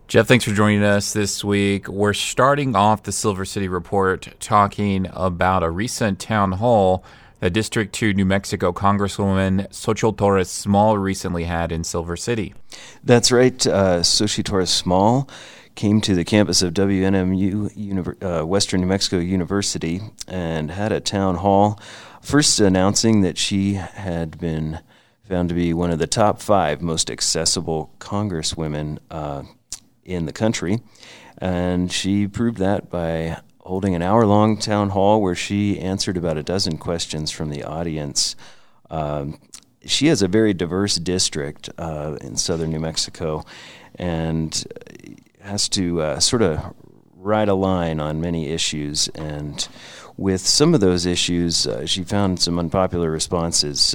Jeff, thanks for joining us this week. We're starting off the Silver City Report talking about a recent town hall that District 2 New Mexico Congresswoman Xochitl Torres Small recently had in Silver City. That's right. Xochitl Torres Small came to the campus of WNMU, Western New Mexico University, and had a town hall, first announcing that she had been found to be one of the top 5 most accessible congresswomen in the country, and she proved that by holding an hour-long town hall where she answered about a dozen questions from the audience. She has a very diverse district in southern New Mexico and has to sort of ride a line on many issues, and with some of those issues, she found some unpopular responses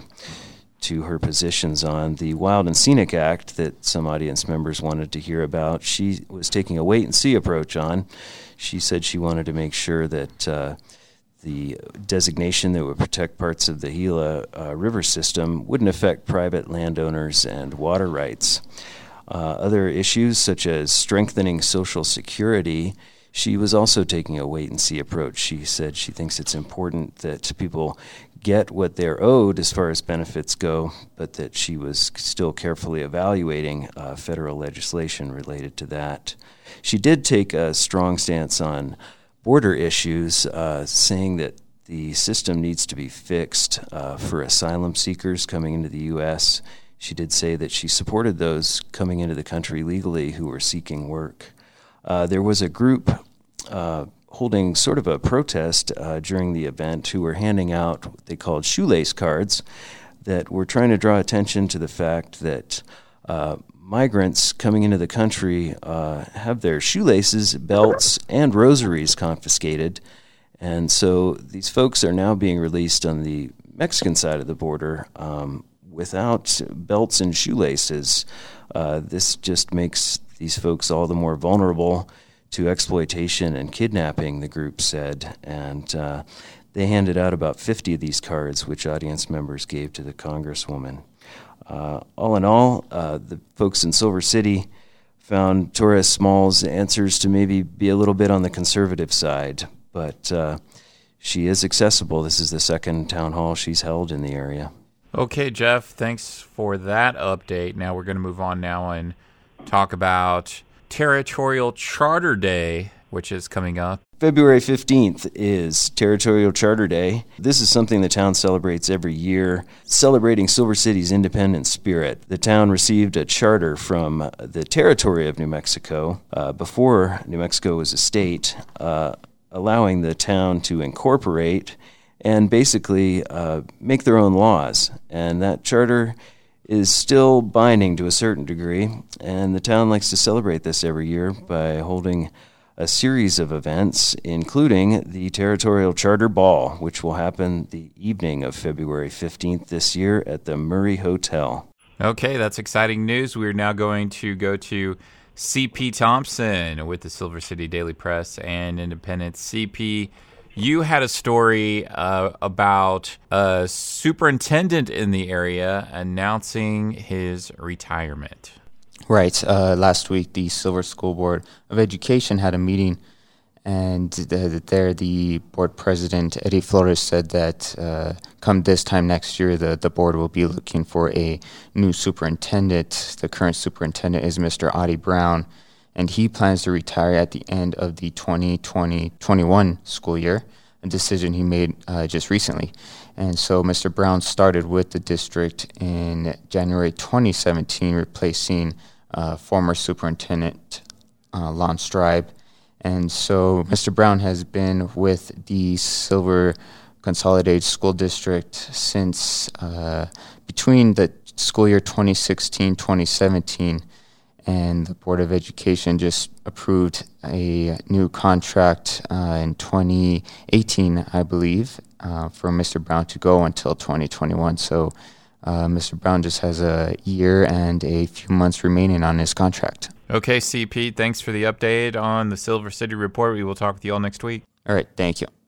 to her positions on the Wild and Scenic Act that some audience members wanted to hear about. She was taking a wait-and-see approach on. She said she wanted to make sure that the designation that would protect parts of the Gila River system wouldn't affect private landowners and water rights. Other issues, such as strengthening Social Security, she was also taking a wait-and-see approach. She said she thinks it's important that people get what they're owed as far as benefits go, but that she was still carefully evaluating federal legislation related to that. She did take a strong stance on border issues, saying that the system needs to be fixed for asylum seekers coming into the U.S. She did say that she supported those coming into the country legally who were seeking work. There was a group holding sort of a protest during the event who were handing out what they called shoelace cards that were trying to draw attention to the fact that migrants coming into the country have their shoelaces, belts, and rosaries confiscated. And so these folks are now being released on the Mexican side of the border without belts and shoelaces. This just makes these folks all the more vulnerable to exploitation and kidnapping, the group said, and they handed out about 50 of these cards, which audience members gave to the Congresswoman. All in all, the folks in Silver City found Torres Small's answers to maybe be a little bit on the conservative side, but she is accessible. This is the second town hall she's held in the area. Okay, Jeff, thanks for that update. Now we're going to move on now and talk about Territorial Charter Day, which is coming up. February 15th is Territorial Charter Day. This is something the town celebrates every year, celebrating Silver City's independent spirit. The town received a charter from the Territory of New Mexico before New Mexico was a state, allowing the town to incorporate and basically make their own laws. And that charter is still binding to a certain degree, and the town likes to celebrate this every year by holding a series of events, including the Territorial Charter Ball, which will happen the evening of February 15th this year at the Murray Hotel. Okay, that's exciting news. We're now going to go to C.P. Thompson with the Silver City Daily Press and Independent. C.P., you had a story about a superintendent in the area announcing his retirement. Right. Last week, the Silver School Board of Education had a meeting, and there the board president, Eddie Flores, said that come this time next year, the board will be looking for a new superintendent. The current superintendent is Mr. Adi Brown, and he plans to retire at the end of the 2020-21 school year, a decision he made just recently. And so Mr. Brown started with the district in January 2017, replacing former superintendent Lon Stribe. And so Mr. Brown has been with the Silver Consolidated School District since between the school year 2016-2017, and the Board of Education just approved a new contract in 2018, I believe, for Mr. Brown to go until 2021. So Mr. Brown just has a year and a few months remaining on his contract. Okay, CP, thanks for the update on the Silver City Report. We will talk with you all next week. All right, thank you.